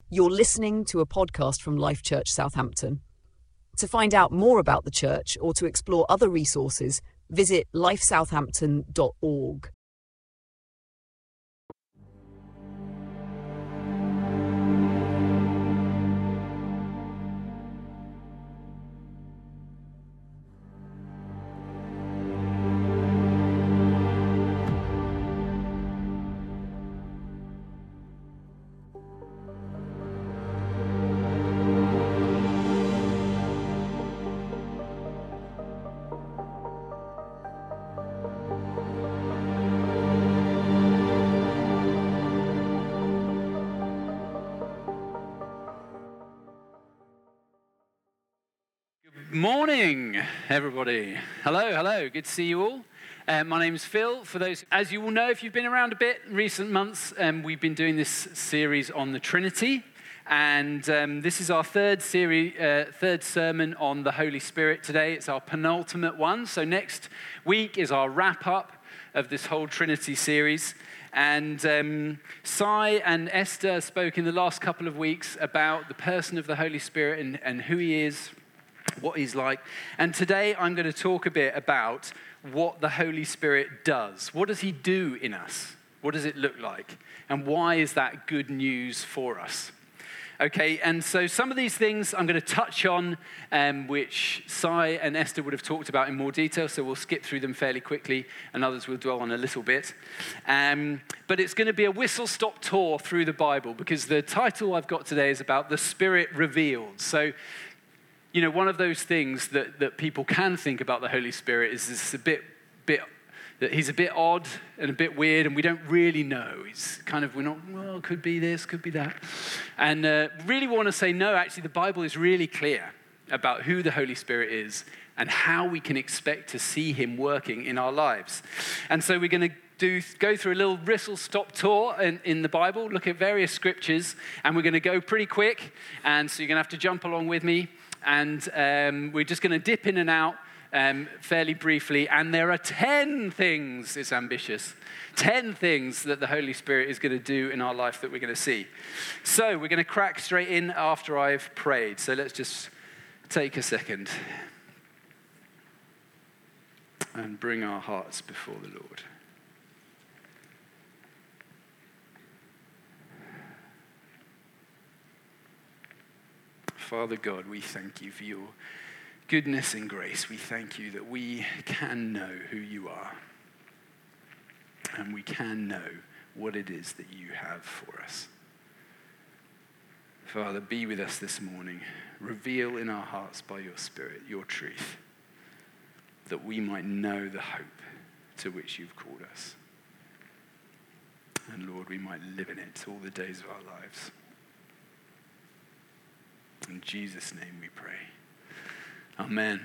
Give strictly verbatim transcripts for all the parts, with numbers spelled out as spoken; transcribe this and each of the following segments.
You're listening to a podcast from Life Church Southampton. To find out more about the church or to explore other resources, visit life southampton dot org. Morning, everybody. Hello, hello. Good to see you all. Um, my name's Phil. For those, as you will know, if you've been around a bit in recent months, um, we've been doing this series on the Trinity, and um, this is our third series, uh, third sermon on the Holy Spirit today. It's our penultimate one. So next week is our wrap up of this whole Trinity series. And um, Si and Esther spoke in the last couple of weeks about the person of the Holy Spirit and, and who he is, what he's like. And today I'm going to talk a bit about what the Holy Spirit does. What does he do in us? What does it look like? And why is that good news for us? Okay, and so some of these things I'm going to touch on, um, which Si and Esther would have talked about in more detail, so we'll skip through them fairly quickly, and others we'll dwell on a little bit. Um, but it's going to be a whistle-stop tour through the Bible, because the title I've got today is about the Spirit revealed. So, you know, one of those things that, that people can think about the Holy Spirit is this a bit, bit, that he's a bit odd and a bit weird, and we don't really know. He's kind of, we're not, well, could be this, could be that. And uh, really want to say, no, actually, the Bible is really clear about who the Holy Spirit is and how we can expect to see him working in our lives. And so we're going to do go through a little whistle-stop tour in, in the Bible, look at various scriptures, and we're going to go pretty quick, and so you're going to have to jump along with me. And um, we're just going to dip in and out um, fairly briefly. And there are ten things, it's ambitious, ten things that the Holy Spirit is going to do in our life that we're going to see. So we're going to crack straight in after I've prayed. So let's just take a second and bring our hearts before the Lord. Father God, we thank you for your goodness and grace. We thank you that we can know who you are, and we can know what it is that you have for us. Father, be with us this morning. Reveal in our hearts by your Spirit your truth, that we might know the hope to which you've called us. And Lord, we might live in it all the days of our lives. In Jesus' name we pray. Amen.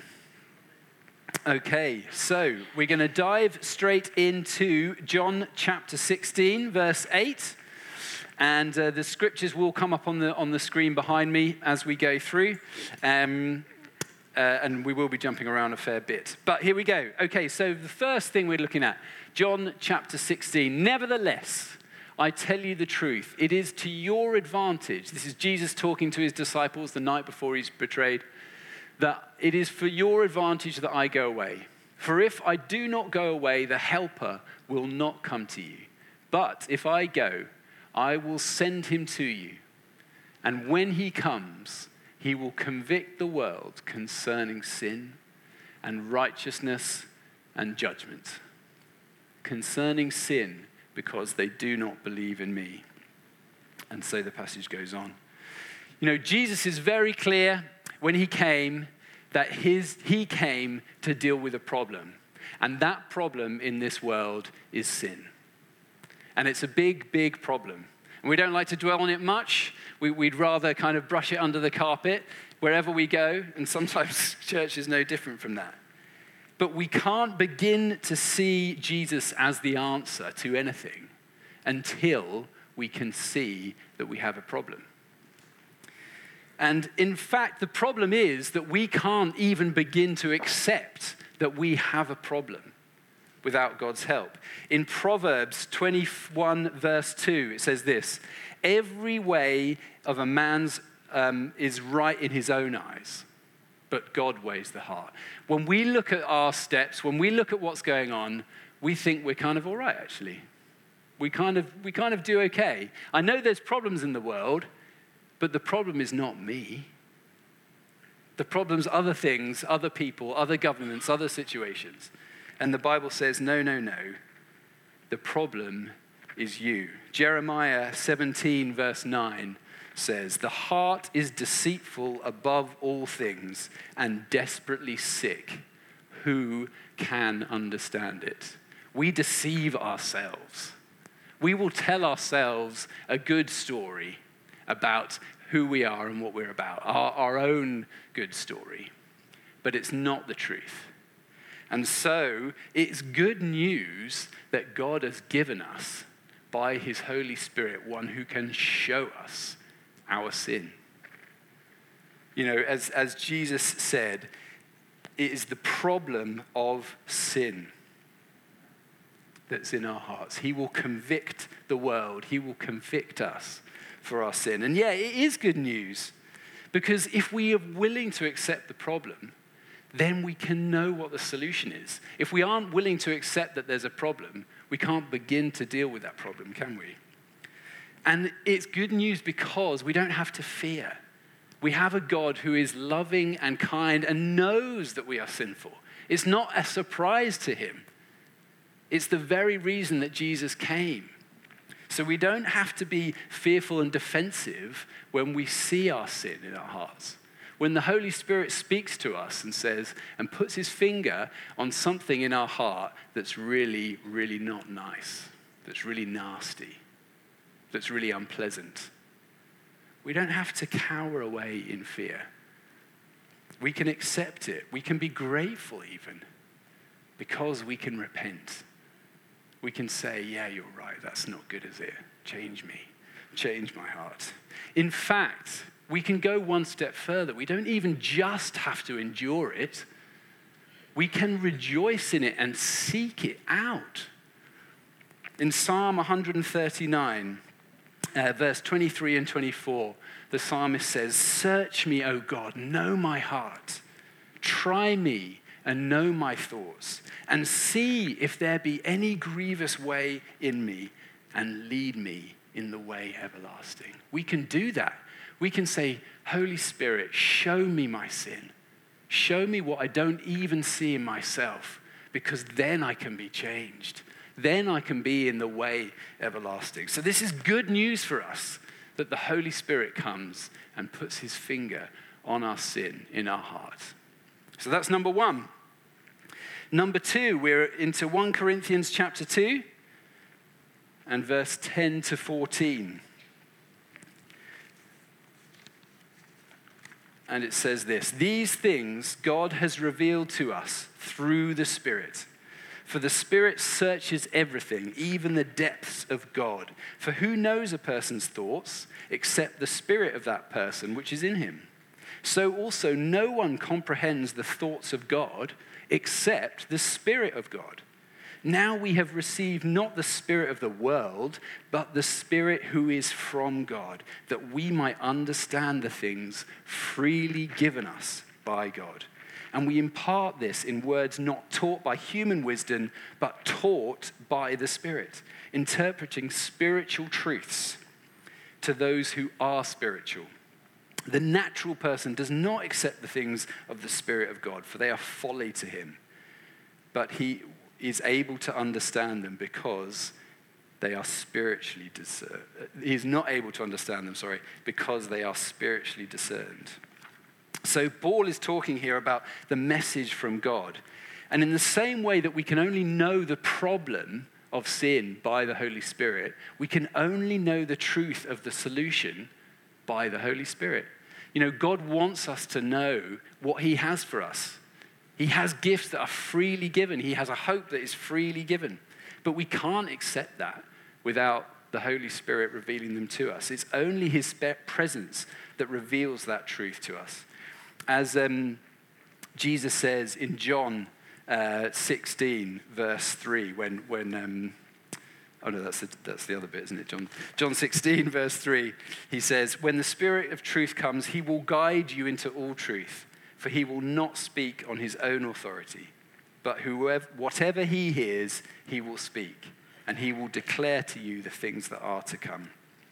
Okay, so we're going to dive straight into John chapter sixteen, verse eight. And uh, the scriptures will come up on the on the screen behind me as we go through. Um, uh, and we will be jumping around a fair bit. But here we go. Okay, so the first thing we're looking at, John chapter sixteen. Nevertheless, I tell you the truth, it is to your advantage. This is Jesus talking to his disciples the night before he's betrayed. That it is for your advantage that I go away. For if I do not go away, the helper will not come to you. But if I go, I will send him to you. And when he comes, he will convict the world concerning sin and righteousness and judgment. Concerning sin, because they do not believe in me. And so the passage goes on. You know, Jesus is very clear when he came that his he came to deal with a problem. And that problem in this world is sin. And it's a big, big problem. And we don't like to dwell on it much. We, we'd rather kind of brush it under the carpet wherever we go. And sometimes church is no different from that. But we can't begin to see Jesus as the answer to anything until we can see that we have a problem. And in fact, the problem is that we can't even begin to accept that we have a problem. without God's help. In Proverbs twenty-one, verse two, it says this: every way of a man's um, is right in his own eyes, but God weighs the heart. When we look at our steps, when we look at what's going on, we think we're kind of all right, actually. We kind of, we kind of do okay. I know there's problems in the world, but the problem is not me. The problem's other things, other people, other governments, other situations. And the Bible says, no, no, no. The problem is you. Jeremiah seventeen, verse nine says, the heart is deceitful above all things and desperately sick. Who can understand it? We deceive ourselves. We will tell ourselves a good story about who we are and what we're about, our, our own good story. But it's not the truth. And so it's good news that God has given us by his Holy Spirit, one who can show us our sin. You know, as, as Jesus said, it is the problem of sin that's in our hearts. He will convict the world. He will convict us for our sin. And yeah, it is good news, because if we are willing to accept the problem, then we can know what the solution is. If we aren't willing to accept that there's a problem, we can't begin to deal with that problem, can we? And it's good news because we don't have to fear. We have a God who is loving and kind and knows that we are sinful. It's not a surprise to him. It's the very reason that Jesus came. So we don't have to be fearful and defensive when we see our sin in our hearts. When the Holy Spirit speaks to us and says, and puts his finger on something in our heart that's really, really not nice, that's really nasty, that's really unpleasant, we don't have to cower away in fear. We can accept it. We can be grateful even, because we can repent. We can say, yeah, you're right, that's not good, is it? Change me, change my heart. In fact, we can go one step further. We don't even just have to endure it. We can rejoice in it and seek it out. In Psalm one thirty-nine, uh, verse twenty-three and twenty-four, the psalmist says, search me, O God, know my heart. Try me and know my thoughts, and see if there be any grievous way in me, and lead me in the way everlasting. We can do that. We can say, Holy Spirit, show me my sin. Show me what I don't even see in myself, because then I can be changed. Then I can be in the way everlasting. So this is good news for us, that the Holy Spirit comes and puts his finger on our sin in our heart. So that's number one. Number two, we're into First Corinthians chapter two and verse ten to fourteen. And it says this: these things God has revealed to us through the Spirit. For the Spirit searches everything, even the depths of God. For who knows a person's thoughts except the spirit of that person which is in him? So also no one comprehends the thoughts of God except the Spirit of God. Now we have received not the spirit of the world, but the Spirit who is from God, that we might understand the things freely given us by God. And we impart this in words not taught by human wisdom, but taught by the Spirit, interpreting spiritual truths to those who are spiritual. The natural person does not accept the things of the Spirit of God, for they are folly to him. But he is able to understand them because they are spiritually discerned. He is not able to understand them, sorry, because they are spiritually discerned. So Paul is talking here about the message from God. And in the same way that we can only know the problem of sin by the Holy Spirit, we can only know the truth of the solution by the Holy Spirit. You know, God wants us to know what he has for us. He has gifts that are freely given. He has a hope that is freely given. But we can't accept that without the Holy Spirit revealing them to us. It's only his presence that reveals that truth to us. As um, Jesus says in John uh, sixteen, verse three, when, when um, oh no, that's the, that's the other bit, isn't it? John, John sixteen, verse three, he says, when the Spirit of truth comes, he will guide you into all truth, for he will not speak on his own authority, but whoever, whatever he hears, he will speak, and he will declare to you the things that are to come.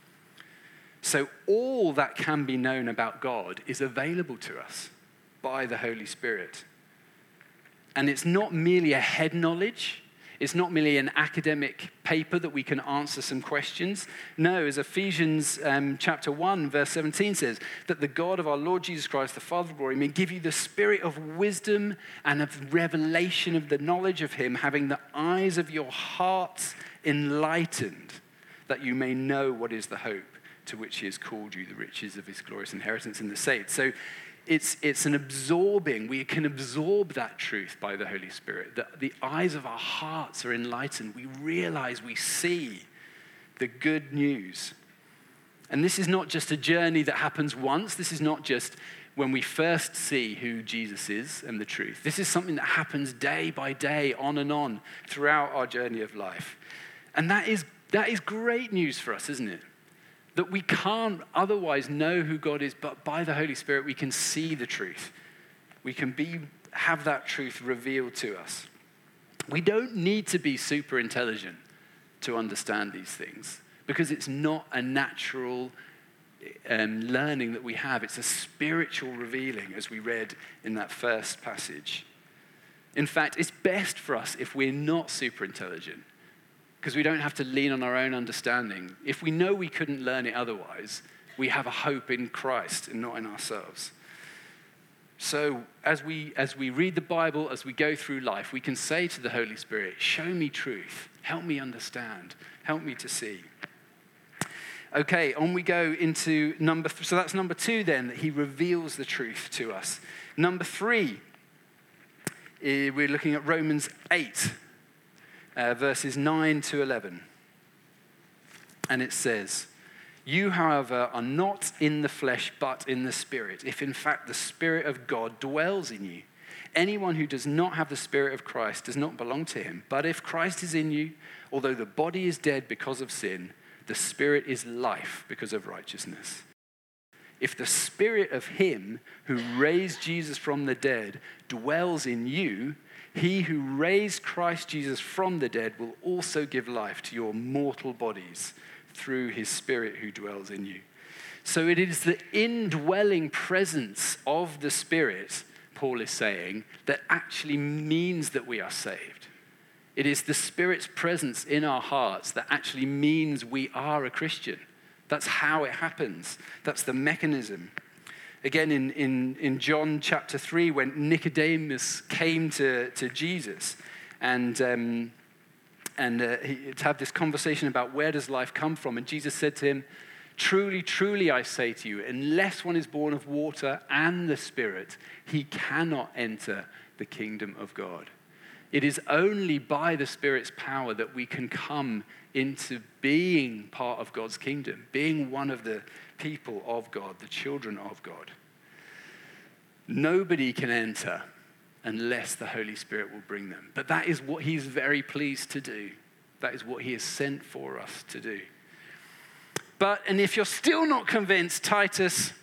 So all that can be known about God is available to us by the Holy Spirit. And it's not merely a head knowledge. It's not merely an academic paper that we can answer some questions. No, as Ephesians um, chapter one, verse seventeen says, that the God of our Lord Jesus Christ, the Father of glory, may give you the spirit of wisdom and of revelation of the knowledge of him, having the eyes of your hearts enlightened, that you may know what is the hope to which he has called you, the riches of his glorious inheritance in the saints. So it's it's an absorbing, we can absorb that truth by the Holy Spirit. The, the eyes of our hearts are enlightened. We realize, we see the good news. And this is not just a journey that happens once. This is not just when we first see who Jesus is and the truth. This is something that happens day by day, on and on, throughout our journey of life. And that is that is great news for us, isn't it? That we can't otherwise know who God is, but by the Holy Spirit we can see the truth. We can be have that truth revealed to us. We don't need to be super intelligent to understand these things, because it's not a natural um, learning that we have. It's a spiritual revealing, as we read in that first passage. In fact, it's best for us if we're not super intelligent, because we don't have to lean on our own understanding. If we know we couldn't learn it otherwise, we have a hope in Christ and not in ourselves. So as we as we read the Bible, as we go through life, we can say to the Holy Spirit, show me truth, help me understand, help me to see. Okay, on we go into number, th- so that's number two then, that he reveals the truth to us. Number three, eh, we're looking at Romans eight. Uh, verses nine to eleven. And it says, you, however, are not in the flesh, but in the Spirit, if in fact the Spirit of God dwells in you. Anyone who does not have the Spirit of Christ does not belong to him. But if Christ is in you, although the body is dead because of sin, the Spirit is life because of righteousness. If the Spirit of him who raised Jesus from the dead dwells in you, he who raised Christ Jesus from the dead will also give life to your mortal bodies through his Spirit who dwells in you. So it is the indwelling presence of the Spirit, Paul is saying, that actually means that we are saved. It is the Spirit's presence in our hearts that actually means we are a Christian. That's how it happens. That's the mechanism. Again, in, in, in John chapter three, when Nicodemus came to, to Jesus and, um, and uh, he, to have this conversation about where does life come from, and Jesus said to him, truly, truly, I say to you, unless one is born of water and the Spirit, he cannot enter the kingdom of God. It is only by the Spirit's power that we can come into being part of God's kingdom, being one of the people of God, the children of God. Nobody can enter unless the Holy Spirit will bring them. But that is what he's very pleased to do. That is what he has sent for us to do. But, and if you're still not convinced, Titus,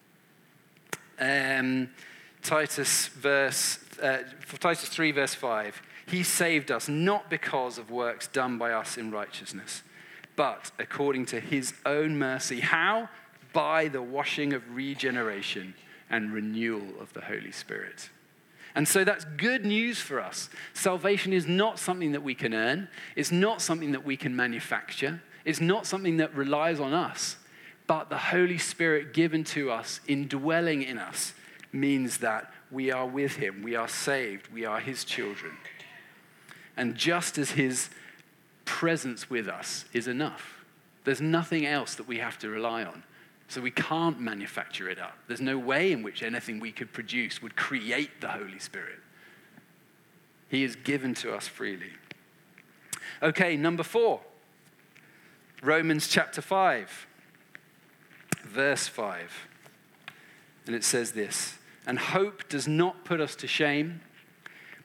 um, Titus verse, uh, Titus three verse five, he saved us not because of works done by us in righteousness, but according to his own mercy. How? By the washing of regeneration and renewal of the Holy Spirit. And so that's good news for us. Salvation is not something that we can earn. It's not something that we can manufacture. It's not something that relies on us. But the Holy Spirit given to us, indwelling in us, means that we are with him. We are saved. We are his children. And just as his presence with us is enough, there's nothing else that we have to rely on. So we can't manufacture it up. There's no way in which anything we could produce would create the Holy Spirit. He is given to us freely. Okay, number four. Romans chapter five, verse five. And it says this, and hope does not put us to shame,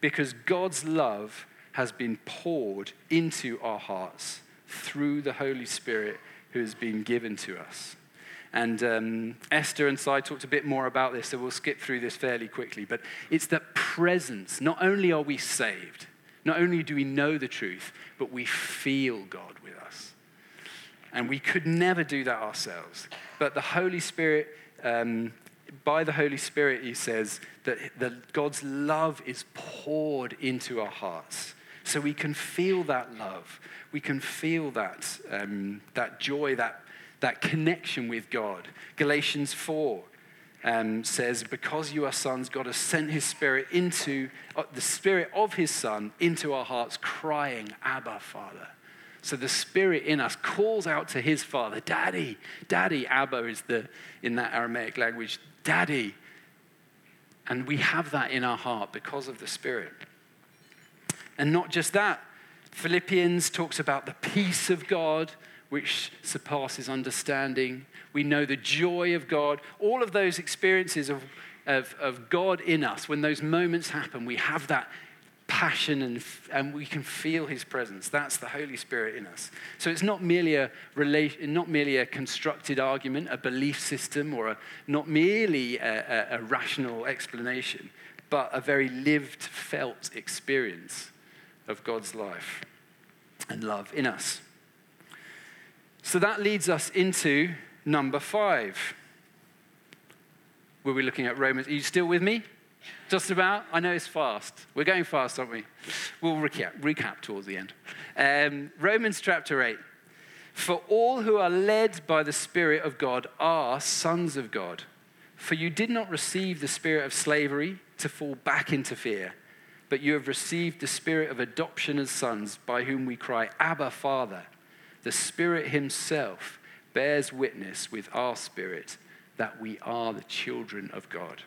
because God's love has been poured into our hearts through the Holy Spirit who has been given to us. And um, Esther and Si talked a bit more about this, so we'll skip through this fairly quickly. But it's that presence. Not only are we saved, not only do we know the truth, but we feel God with us. And we could never do that ourselves. But the Holy Spirit, um, by the Holy Spirit, he says that the, God's love is poured into our hearts. So we can feel that love. We can feel that, um, that joy, that that connection with God. Galatians four um, says, because you are sons, God has sent his spirit into, uh, the spirit of his son into our hearts, crying, Abba, Father. So the spirit in us calls out to his father, Daddy, Daddy. Abba is the, in that Aramaic language, Daddy. And we have that in our heart because of the Spirit. And not just that, Philippians talks about the peace of God, which surpasses understanding. We know the joy of God. All of those experiences of, of, of God in us, when those moments happen, we have that passion and, and we can feel his presence. That's the Holy Spirit in us. So it's not merely a relation, not merely a constructed argument, a belief system, or a, not merely a, a, a rational explanation, but a very lived, felt experience of God's life and love in us. So that leads us into number five. Were we looking at Romans? Are you still with me? Just about? I know it's fast. We're going fast, aren't we? We'll recap, recap towards the end. Um, Romans chapter eight. For all who are led by the Spirit of God are sons of God. For you did not receive the spirit of slavery to fall back into fear, but you have received the spirit of adoption as sons, by whom we cry, Abba, Father. The Spirit himself bears witness with our spirit that we are the children of God.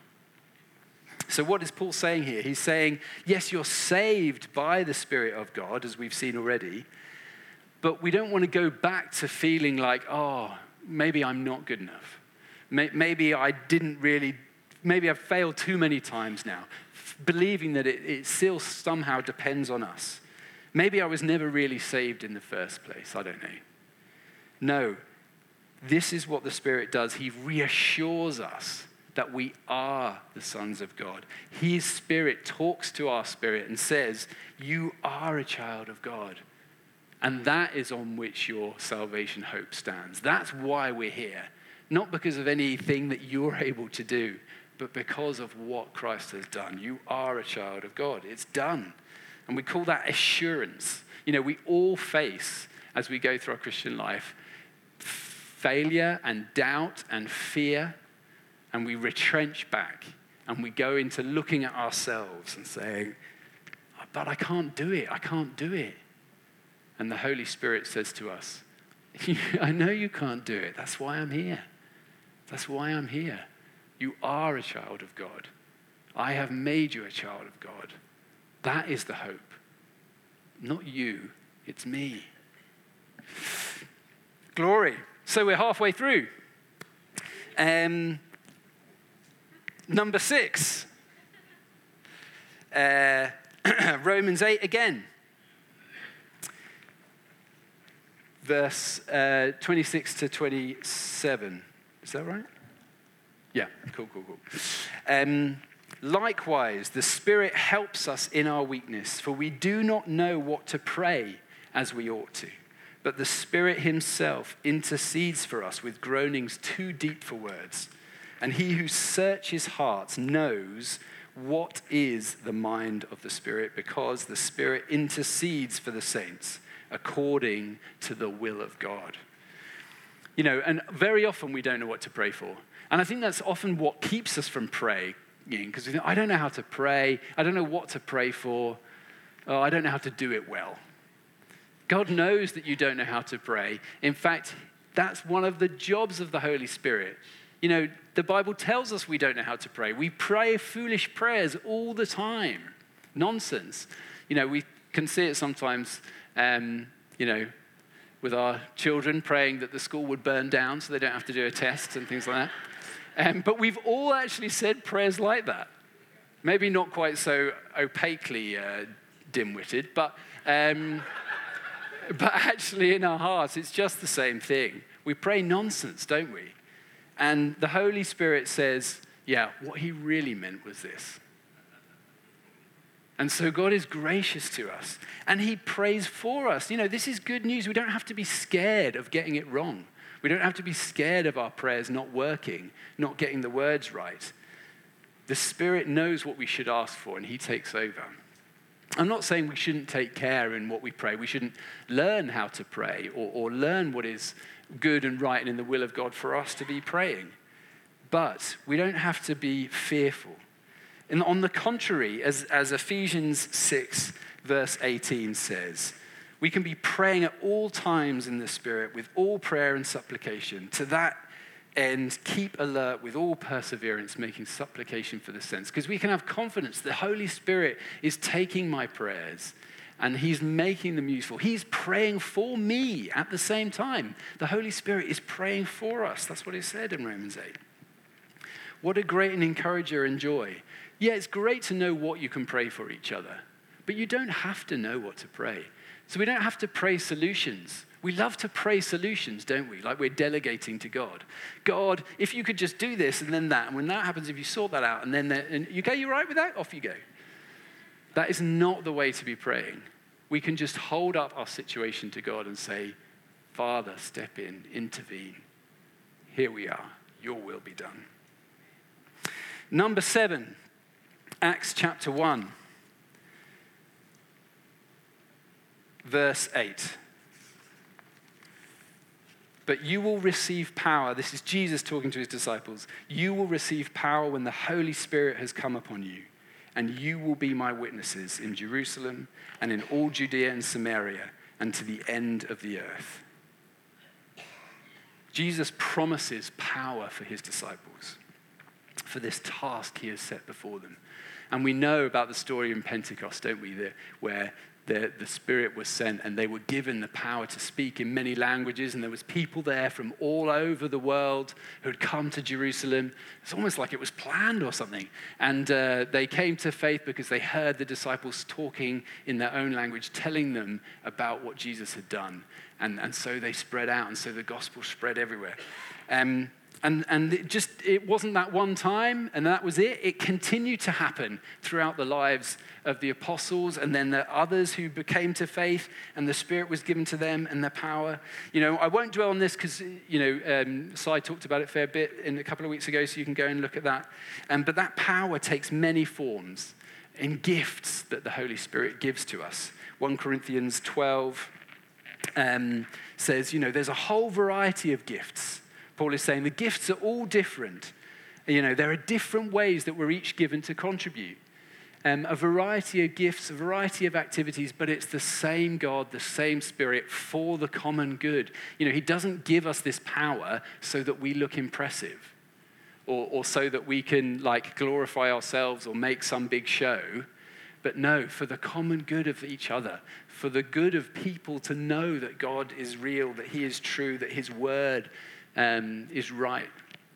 So what is Paul saying here? He's saying, yes, you're saved by the Spirit of God, as we've seen already, but we don't want to go back to feeling like, oh, maybe I'm not good enough. Maybe I didn't really, maybe I've failed too many times now, believing that it, it still somehow depends on us. Maybe I was never really saved in the first place. I don't know. No, this is what the Spirit does. He reassures us that we are the sons of God. His Spirit talks to our spirit and says, you are a child of God. And that is on which your salvation hope stands. That's why we're here. Not because of anything that you're able to do, but because of what Christ has done. You are a child of God. It's done. And we call that assurance. You know, we all face, as we go through our Christian life, failure and doubt and fear, and we retrench back, and we go into looking at ourselves and saying, but I can't do it, I can't do it. And the Holy Spirit says to us, I know you can't do it, that's why I'm here. That's why I'm here. You are a child of God. I have made you a child of God. That is the hope. Not you, it's me. Glory. So we're halfway through. Um, number six. Uh, Romans eight again. Verse uh, twenty-six to twenty-seven. Is that right? Yeah, cool, cool, cool. Um, Likewise, the Spirit helps us in our weakness, for we do not know what to pray as we ought to. But the Spirit himself intercedes for us with groanings too deep for words. And he who searches hearts knows what is the mind of the Spirit, because the Spirit intercedes for the saints according to the will of God. You know, and very often we don't know what to pray for. And I think that's often what keeps us from praying. Because we think, I don't know how to pray. I don't know what to pray for. Oh, I don't know how to do it well. God knows that you don't know how to pray. In fact, that's one of the jobs of the Holy Spirit. You know, the Bible tells us we don't know how to pray. We pray foolish prayers all the time. Nonsense. You know, we can see it sometimes, um, you know, with our children praying that the school would burn down so they don't have to do a test and things like that. Um, but we've all actually said prayers like that. Maybe not quite so opaquely uh, dim-witted, but, um, but actually in our hearts, it's just the same thing. We pray nonsense, don't we? And the Holy Spirit says, yeah, what he really meant was this. And so God is gracious to us, and he prays for us. You know, this is good news. We don't have to be scared of getting it wrong. We don't have to be scared of our prayers not working, not getting the words right. The Spirit knows what we should ask for, and he takes over. I'm not saying we shouldn't take care in what we pray. We shouldn't learn how to pray or, or learn what is good and right and in the will of God for us to be praying. But we don't have to be fearful. And on the contrary, as, as Ephesians six, verse eighteen says, we can be praying at all times in the Spirit with all prayer and supplication. To that end, keep alert with all perseverance, making supplication for the saints. Because we can have confidence the Holy Spirit is taking my prayers and he's making them useful. He's praying for me at the same time. The Holy Spirit is praying for us. That's what it said in Romans eight. What a great and encourager and joy. Yeah, it's great to know what you can pray for each other, but you don't have to know what to pray. So we don't have to pray solutions. We love to pray solutions, don't we? Like we're delegating to God. God, if you could just do this and then that, and when that happens, if you sort that out, and then, that, and you okay, you right with that? Off you go. That is not the way to be praying. We can just hold up our situation to God and say, Father, step in, intervene. Here we are. Your will be done. Number seven. Acts chapter one, verse eight. But you will receive power. This is Jesus talking to his disciples. You will receive power when the Holy Spirit has come upon you, and you will be my witnesses in Jerusalem and in all Judea and Samaria and to the end of the earth. Jesus promises power for his disciples, for this task he has set before them. And we know about the story in Pentecost, don't we, the, where the, the Spirit was sent and they were given the power to speak in many languages, and there was people there from all over the world who had come to Jerusalem. It's almost like it was planned or something. And uh, they came to faith because they heard the disciples talking in their own language, telling them about what Jesus had done. And, and so they spread out, and so the gospel spread everywhere. Um, And, and it just, it wasn't that one time, and that was it. It continued to happen throughout the lives of the apostles, and then the others who became to faith, and the Spirit was given to them, and the power. You know, I won't dwell on this because, you know, um, Si talked about it a fair bit in a couple of weeks ago, so you can go and look at that. Um, but that power takes many forms in gifts that the Holy Spirit gives to us. First Corinthians twelve um, says, you know, there's a whole variety of gifts. Paul is saying the gifts are all different. You know, there are different ways that we're each given to contribute. Um, a variety of gifts, a variety of activities, but it's the same God, the same Spirit for the common good. You know, he doesn't give us this power so that we look impressive or, or so that we can like glorify ourselves or make some big show. But no, for the common good of each other, for the good of people to know that God is real, that he is true, that his word Um, is right.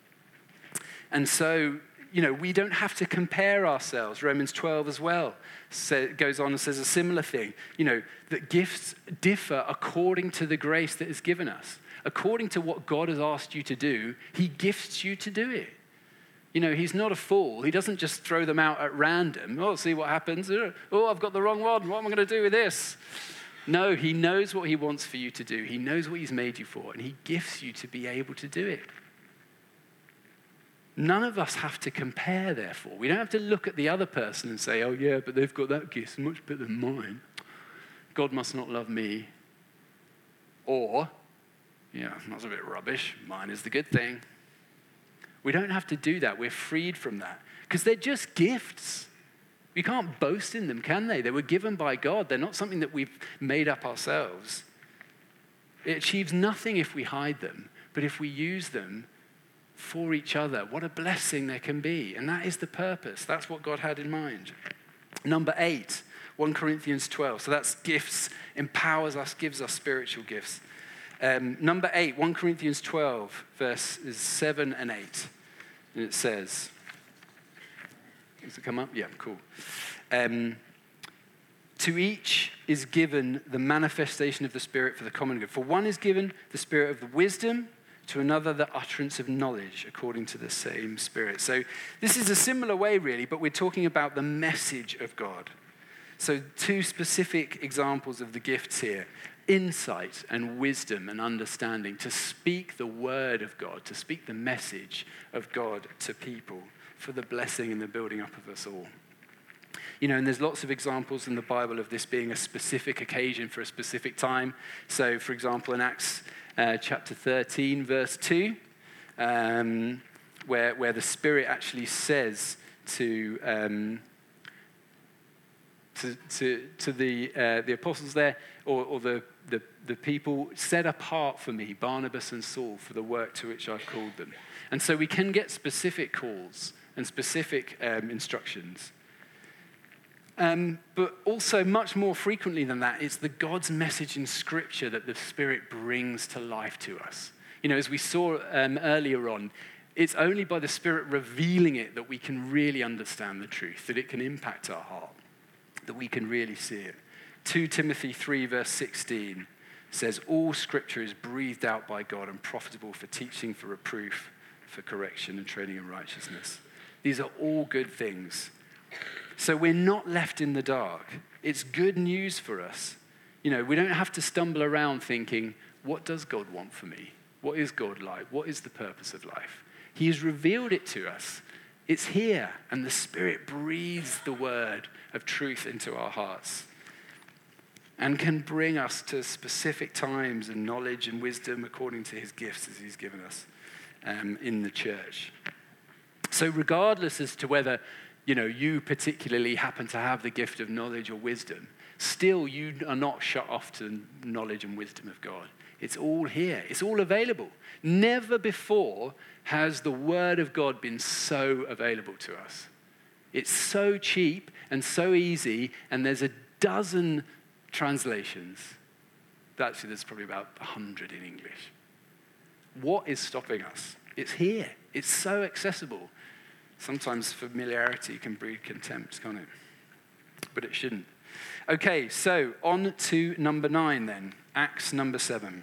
And so, you know, we don't have to compare ourselves. Romans twelve as well so, goes on and says a similar thing. You know, that gifts differ according to the grace that is given us. According to what God has asked you to do, he gifts you to do it. You know, he's not a fool. He doesn't just throw them out at random. Oh, see what happens. Oh, I've got the wrong one. What am I going to do with this? No, he knows what he wants for you to do. He knows what he's made you for, and he gifts you to be able to do it. None of us have to compare, therefore. We don't have to look at the other person and say, oh, yeah, but they've got that gift much better than mine. God must not love me. Or, yeah, that's a bit rubbish. Mine is the good thing. We don't have to do that. We're freed from that because they're just gifts. We can't boast in them, can they? They were given by God. They're not something that we've made up ourselves. It achieves nothing if we hide them, but if we use them for each other, what a blessing there can be. And that is the purpose. That's what God had in mind. Number eight, First Corinthians twelve. So that's gifts, empowers us, gives us spiritual gifts. Um, number eight, First Corinthians twelve, verses seven and eight. And it says, Does it come up? Yeah, cool. Um, to each is given the manifestation of the Spirit for the common good. For one is given the Spirit of the wisdom, to another the utterance of knowledge according to the same Spirit. So this is a similar way, really, but we're talking about the message of God. So two specific examples of the gifts here: insight and wisdom and understanding, to speak the word of God, to speak the message of God to people for the blessing and the building up of us all. You know, and there's lots of examples in the Bible of this being a specific occasion for a specific time. So, for example, in Acts uh, chapter thirteen, verse two, um, where, where the Spirit actually says to um, to, to, to the uh, the apostles there, or, or the, the, the people, set apart for me Barnabas and Saul for the work to which I've called them. And so we can get specific calls and specific um, instructions. Um, but also, much more frequently than that, it's the God's message in Scripture that the Spirit brings to life to us. You know, as we saw um, earlier on, it's only by the Spirit revealing it that we can really understand the truth, that it can impact our heart, that we can really see it. Second Timothy three, verse sixteen says, all Scripture is breathed out by God and profitable for teaching, for reproof, for correction, and training in righteousness. These are all good things. So we're not left in the dark. It's good news for us. You know, we don't have to stumble around thinking, what does God want for me? What is God like? What is the purpose of life? He has revealed it to us. It's here, and the Spirit breathes the word of truth into our hearts and can bring us to specific times and knowledge and wisdom according to his gifts as he's given us um, in the church. So regardless as to whether you know, you particularly happen to have the gift of knowledge or wisdom, still you are not shut off to knowledge and wisdom of God. It's all here. It's all available. Never before has the word of God been so available to us. It's so cheap and so easy, and there's a dozen translations. Actually, there's probably about a hundred in English. What is stopping us? It's here. It's so accessible. Sometimes familiarity can breed contempt, can't it? But it shouldn't. Okay, so on to number nine then, Acts number seven.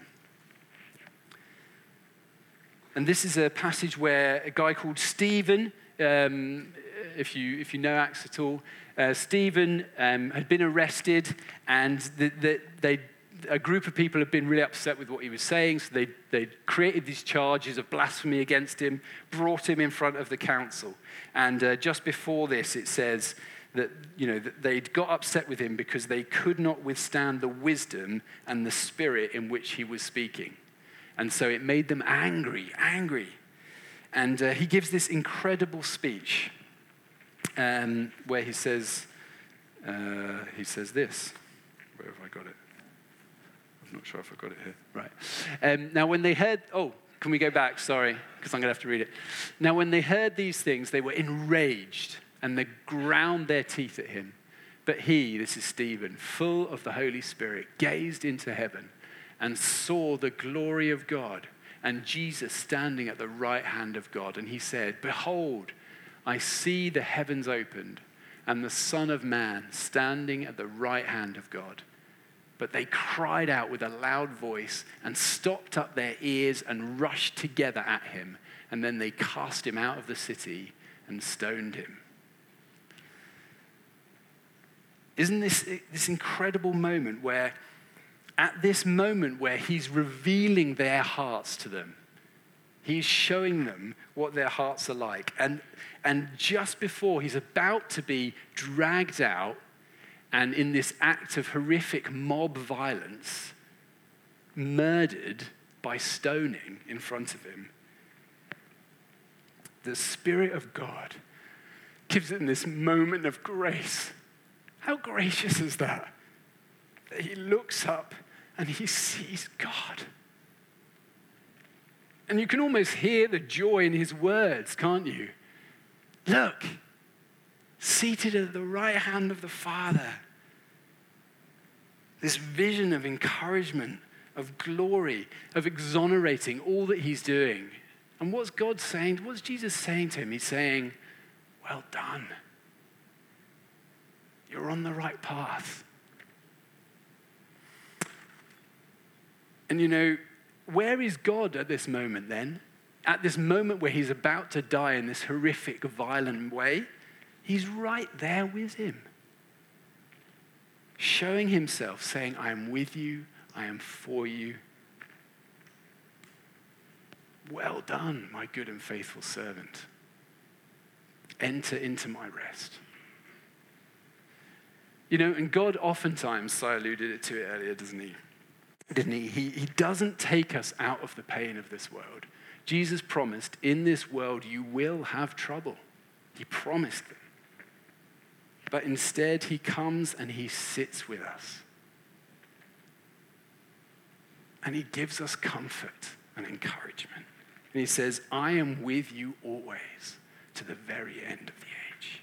And this is a passage where a guy called Stephen, um, if you if you know Acts at all, uh, Stephen um, had been arrested, and the, the, they a group of people had been really upset with what he was saying, so they they created these charges of blasphemy against him, brought him in front of the council. And uh, just before this, it says that, you know, that they'd got upset with him because they could not withstand the wisdom and the spirit in which he was speaking. And so it made them angry, angry. And uh, he gives this incredible speech um, where he says, uh, he says this. Where have I got it? I'm not sure if I got it here. Right. Um, now when they heard, oh, can we go back? Sorry, because I'm going to have to read it. Now when they heard these things, they were enraged and they ground their teeth at him. But he, this is Stephen, full of the Holy Spirit, gazed into heaven and saw the glory of God and Jesus standing at the right hand of God. And he said, behold, I see the heavens opened and the Son of Man standing at the right hand of God. But they cried out with a loud voice and stopped up their ears and rushed together at him. And then they cast him out of the city and stoned him. Isn't this this incredible moment where, at this moment where he's revealing their hearts to them, he's showing them what their hearts are like. And, and just before he's about to be dragged out, and in this act of horrific mob violence, murdered by stoning in front of him, the Spirit of God gives him this moment of grace. How gracious is that? That he looks up and he sees God. And you can almost hear the joy in his words, can't you? Look, seated at the right hand of the Father. This vision of encouragement, of glory, of exonerating all that he's doing. And what's God saying? What's Jesus saying to him? He's saying, well done. You're on the right path. And you know, where is God at this moment then? At this moment where he's about to die in this horrific, violent way, he's right there with him. Showing himself, saying, I am with you, I am for you. Well done, my good and faithful servant. Enter into my rest. You know, and God oftentimes, Si alluded it to it earlier, doesn't he? Didn't he? He, he doesn't take us out of the pain of this world. Jesus promised, in this world you will have trouble. He promised it. But instead he comes and he sits with us. And he gives us comfort and encouragement. And he says, I am with you always to the very end of the age.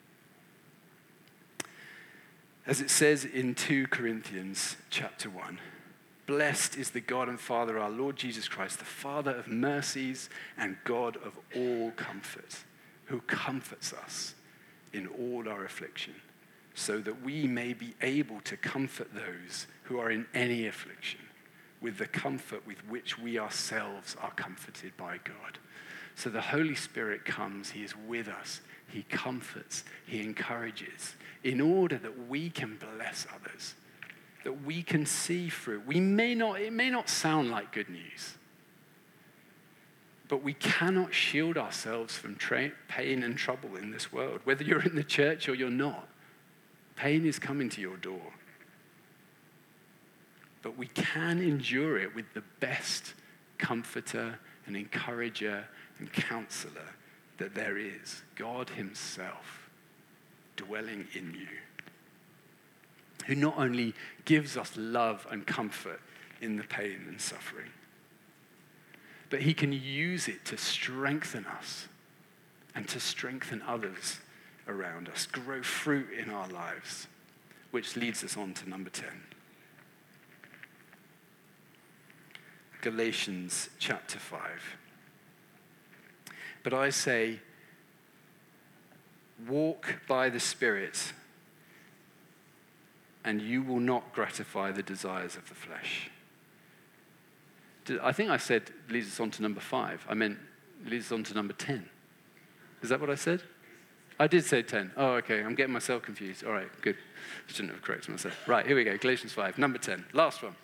As it says in Second Corinthians chapter one, blessed is the God and Father, our Lord Jesus Christ, the Father of mercies and God of all comfort, who comforts us in all our affliction, so that we may be able to comfort those who are in any affliction with the comfort with which we ourselves are comforted by God. So the Holy Spirit comes, he is with us, he comforts, he encourages, in order that we can bless others, that we can see through. We may not, it may not sound like good news, but we cannot shield ourselves from tra- pain and trouble in this world. Whether you're in the church or you're not, pain is coming to your door. But we can endure it with the best comforter and encourager and counselor that there is, God himself dwelling in you, who not only gives us love and comfort in the pain and suffering, but he can use it to strengthen us and to strengthen others around us, grow fruit in our lives, which leads us on to number ten. Galatians chapter five. But I say, walk by the Spirit, and you will not gratify the desires of the flesh. I think I said leads us on to number five. I meant leads us on to number ten. Is that what I said? I did say ten. Oh, okay. I'm getting myself confused. All right, good. I shouldn't have corrected myself. Right, here we go. Galatians five, number ten. Last one.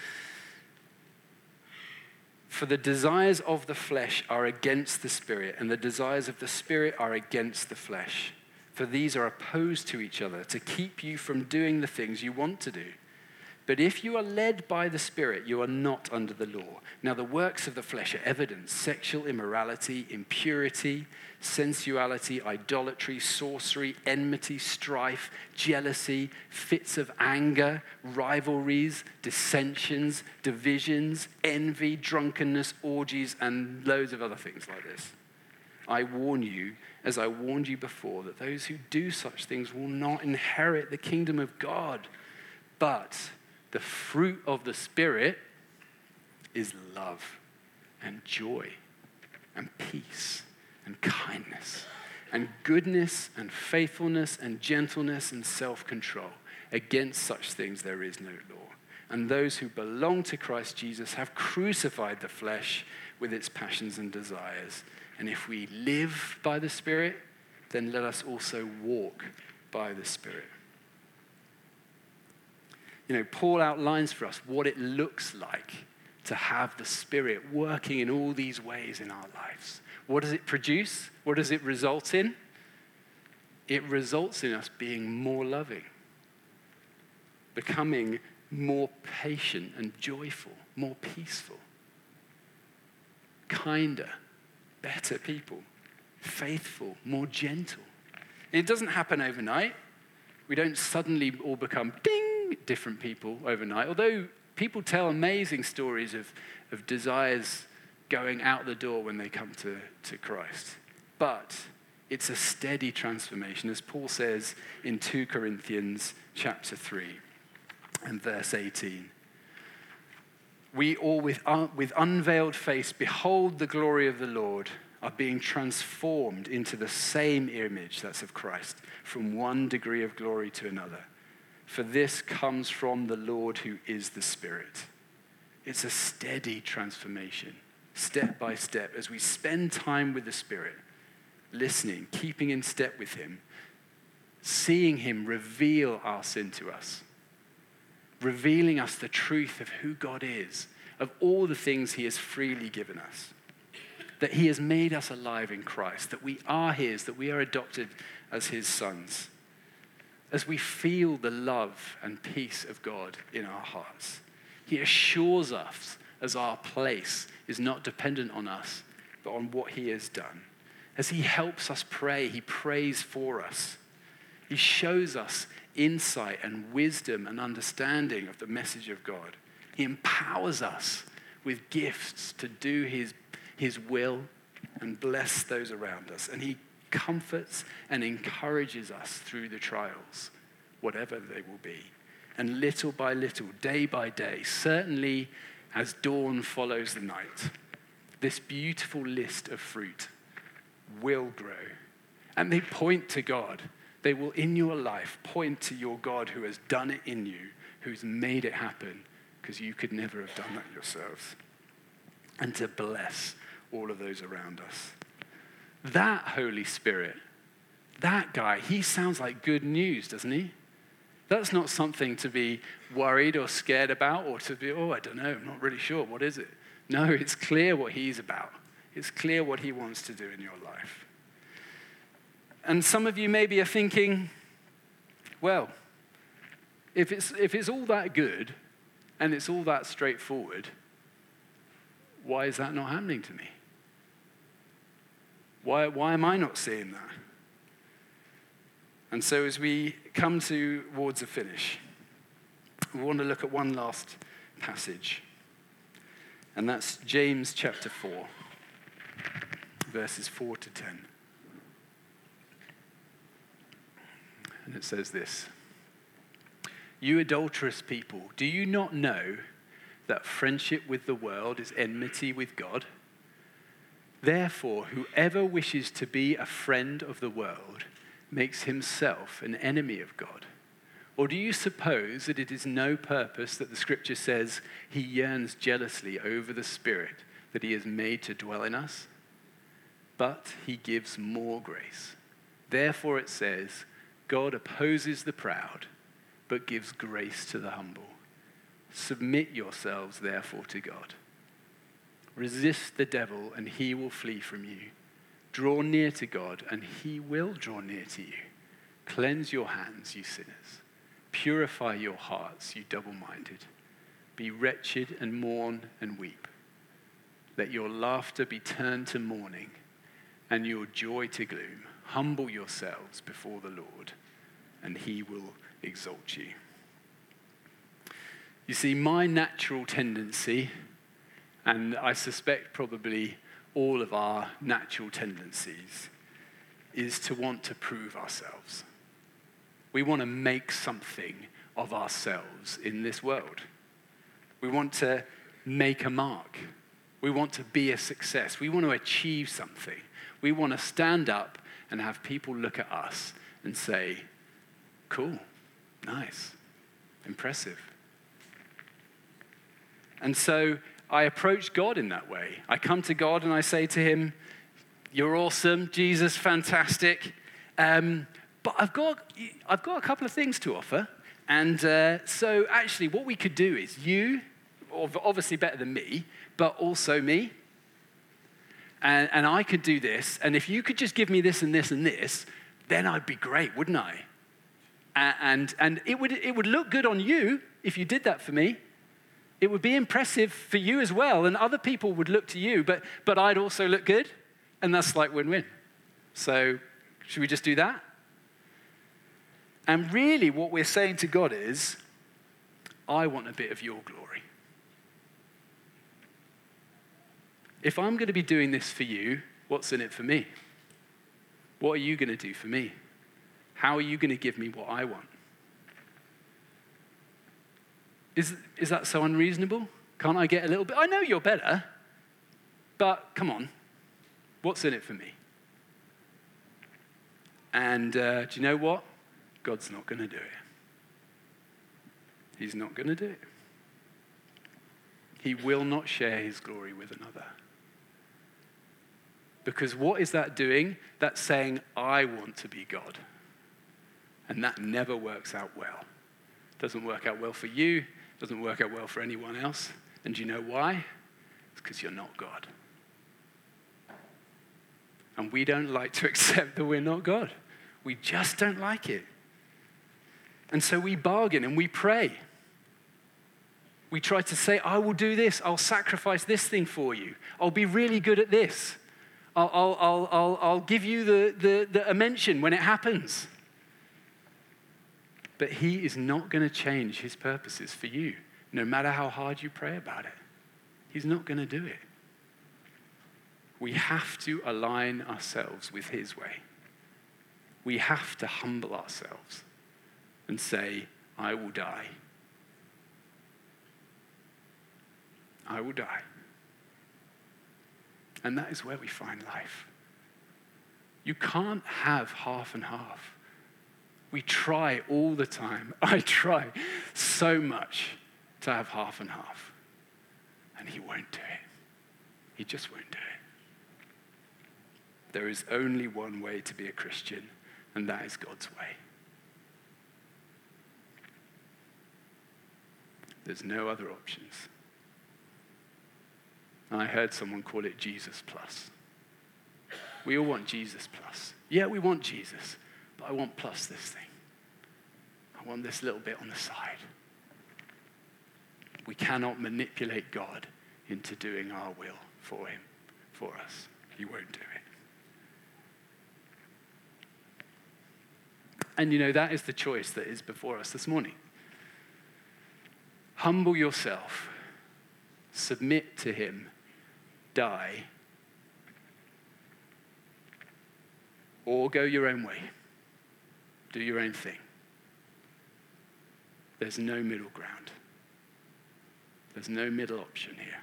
For the desires of the flesh are against the Spirit, and the desires of the Spirit are against the flesh. For these are opposed to each other to keep you from doing the things you want to do. But if you are led by the Spirit, you are not under the law. Now the works of the flesh are evident: sexual immorality, impurity, sensuality, idolatry, sorcery, enmity, strife, jealousy, fits of anger, rivalries, dissensions, divisions, envy, drunkenness, orgies, and loads of other things like this. I warn you, as I warned you before, that those who do such things will not inherit the kingdom of God. But the fruit of the Spirit is love and joy and peace and kindness and goodness and faithfulness and gentleness and self-control. Against such things there is no law. And those who belong to Christ Jesus have crucified the flesh with its passions and desires. And if we live by the Spirit, then let us also walk by the Spirit. You know, Paul outlines for us what it looks like to have the Spirit working in all these ways in our lives. What does it produce? What does it result in? It results in us being more loving, becoming more patient and joyful, more peaceful, kinder, better people, faithful, more gentle. And it doesn't happen overnight. We don't suddenly all become ding, different people overnight, although people tell amazing stories of, of desires going out the door when they come to, to Christ. But it's a steady transformation, as Paul says in Second Corinthians chapter three and verse eighteen. We all with, uh, with unveiled face behold the glory of the Lord, are being transformed into the same image, that's of Christ, from one degree of glory to another. For this comes from the Lord who is the Spirit. It's a steady transformation, step by step, as we spend time with the Spirit, listening, keeping in step with him, seeing him reveal our sin to us, revealing us the truth of who God is, of all the things he has freely given us, that he has made us alive in Christ, that we are his, that we are adopted as his sons. As we feel the love and peace of God in our hearts, he assures us as our place is not dependent on us, but on what he has done. As he helps us pray, he prays for us. He shows us insight and wisdom and understanding of the message of God. He empowers us with gifts to do his, his will and bless those around us. And he comforts and encourages us through the trials, whatever they will be. And little by little, day by day, certainly as dawn follows the night, this beautiful list of fruit will grow. And they point to God. They will, in your life, point to your God who has done it in you, who's made it happen, because you could never have done that yourselves. And to bless all of those around us. That Holy Spirit, that guy, he sounds like good news, doesn't he? That's not something to be worried or scared about or to be, oh, I don't know, I'm not really sure. What is it? No, it's clear what he's about. It's clear what he wants to do in your life. And some of you maybe are thinking, well, if it's, if it's all that good and it's all that straightforward, why is that not happening to me? Why, why am I not seeing that? And so as we come towards a finish, we want to look at one last passage. And that's James chapter four, verses four to ten. And it says this: "You adulterous people, do you not know that friendship with the world is enmity with God? Therefore, whoever wishes to be a friend of the world makes himself an enemy of God. Or do you suppose that it is no purpose that the scripture says he yearns jealously over the Spirit that he has made to dwell in us? But he gives more grace. Therefore it says, God opposes the proud, but gives grace to the humble. Submit yourselves, therefore, to God. Resist the devil, and he will flee from you. Draw near to God, and he will draw near to you. Cleanse your hands, you sinners. Purify your hearts, you double-minded. Be wretched and mourn and weep. Let your laughter be turned to mourning, and your joy to gloom. Humble yourselves before the Lord, and he will exalt you." You see, my natural tendency, and I suspect probably all of our natural tendencies, is to want to prove ourselves. We want to make something of ourselves in this world. We want to make a mark. We want to be a success. We want to achieve something. We want to stand up and have people look at us and say, cool, nice, impressive. And so I approach God in that way. I come to God and I say to him, you're awesome, Jesus, fantastic. Um, but I've got, I've got a couple of things to offer. And uh, so actually what we could do is you, obviously better than me, but also me. And, and I could do this. And if you could just give me this and this and this, then I'd be great, wouldn't I? And, and, and it would, it would look good on you if you did that for me. It would be impressive for you as well, and other people would look to you, but, but I'd also look good, and that's like win-win. So should we just do that? And really what we're saying to God is, I want a bit of your glory. If I'm going to be doing this for you, what's in it for me? What are you going to do for me? How are you going to give me what I want? Is, is that so unreasonable? Can't I get a little bit? I know you're better, but come on. What's in it for me? And uh, do you know what? God's not going to do it. He's not going to do it. He will not share his glory with another. Because what is that doing? That's saying, I want to be God. And that never works out well. Doesn't work out well for you. Doesn't work out well for anyone else. And do you know why? It's because you're not God. And we don't like to accept that we're not God. We just don't like it. And so we bargain and we pray. We try to say, I will do this. I'll sacrifice this thing for you. I'll be really good at this. I'll, I'll, I'll, I'll, I'll give you the, the, the, a mention when it happens. But he is not going to change his purposes for you, no matter how hard you pray about it. He's not going to do it. We have to align ourselves with his way. We have to humble ourselves and say, I will die. I will die. And that is where we find life. You can't have half and half. We try all the time. I try so much to have half and half. And he won't do it. He just won't do it. There is only one way to be a Christian, and that is God's way. There's no other options. I heard someone call it Jesus plus. We all want Jesus plus. Yeah, we want Jesus, but I want plus this thing. I want this little bit on the side. We cannot manipulate God into doing our will for him, for us. He won't do it. And you know, that is the choice that is before us this morning. Humble yourself, submit to him, die, or go your own way. Do your own thing. There's no middle ground. There's no middle option here.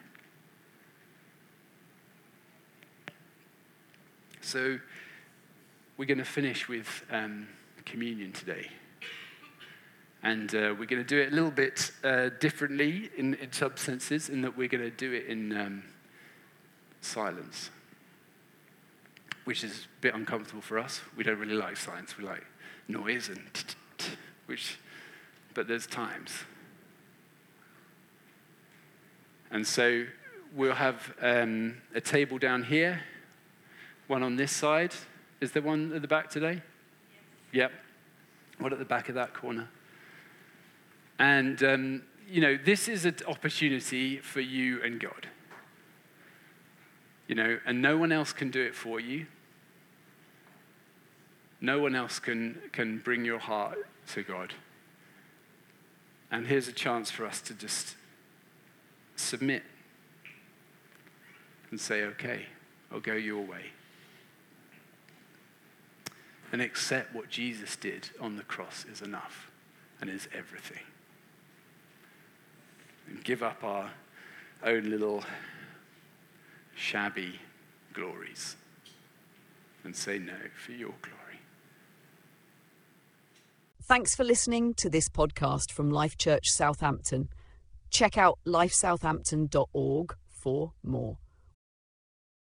So we're going to finish with um, communion today. And uh, we're going to do it a little bit uh, differently in, in some senses, in that we're going to do it in um, silence, which is a bit uncomfortable for us. We don't really like silence. We like noise and which, but there's times. And so we'll have um, a table down here, one on this side. Is there one at the back today? Yep. One at the back of that corner. And, um, you know, this is an opportunity for you and God. You know, and no one else can do it for you. No one else can, can bring your heart to God. And here's a chance for us to just submit and say, okay, I'll go your way. And accept what Jesus did on the cross is enough and is everything. And give up our own little shabby glories and say no for your glory. Thanks for listening to this podcast from Life Church Southampton. Check out life southampton dot org for more.